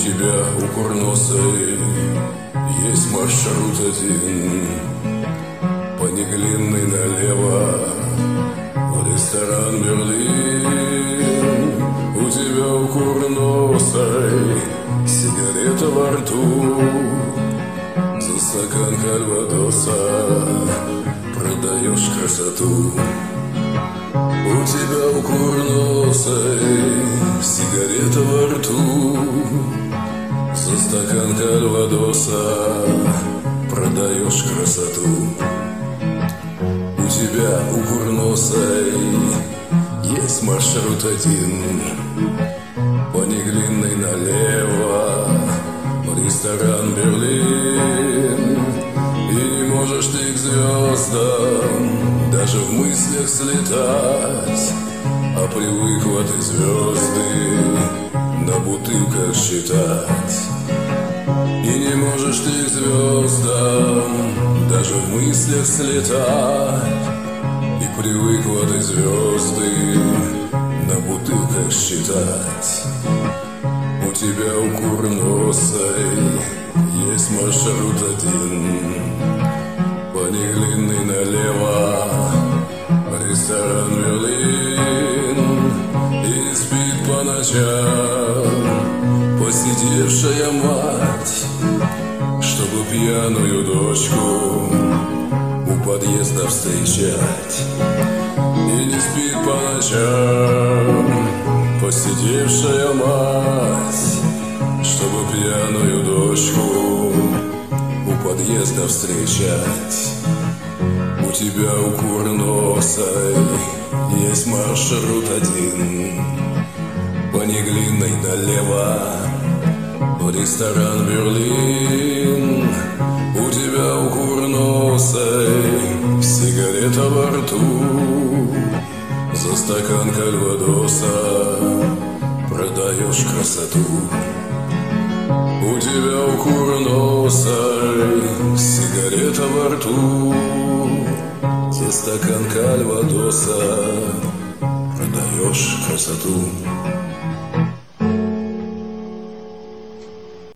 тебя, у курносой, есть маршрут один. По Неглинной налево в ресторан «Берлин». У тебя, у курносой, сигарета во рту. За стакан кальвадоса продаешь красоту. У тебя, у курносой, сигарета во рту. За стакан кальвадоса продаешь красоту. У тебя, у курносой, есть маршрут один. По Неглинной налево в ресторан «Берлин». И не можешь ты к звездам даже в мыслях слетать, а привык в этой звезды на бутылках считать. И не можешь ты к звездам даже в мыслях слетать, и привык в этой звезды на бутылках считать. У тебя, у курносой, есть маршрут один. По Неглинной налево в ресторан «Берлин». И не спит по ночам посидевшая мать, чтобы пьяную дочку у подъезда встречать. И не спит по ночам посидевшая мать, чтобы пьяную дочку у подъезда встречать. У тебя, у курносой, есть маршрут один. По Неглинной налево в ресторан «Берлин». У тебя, у курносой, сигарета во рту. За стакан кальвадоса продаешь красоту. У тебя, у курносой, сигарета во рту. За стакан кальвадоса продаешь красоту.